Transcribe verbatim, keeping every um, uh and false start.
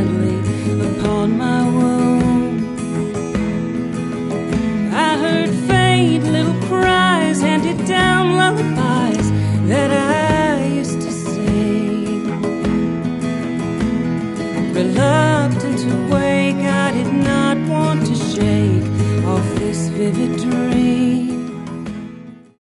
gently upon my wound. I heard faint little cries, handed down lullabies that I used to sing. Reluctant to wake, I did not want to shake off this vivid dream.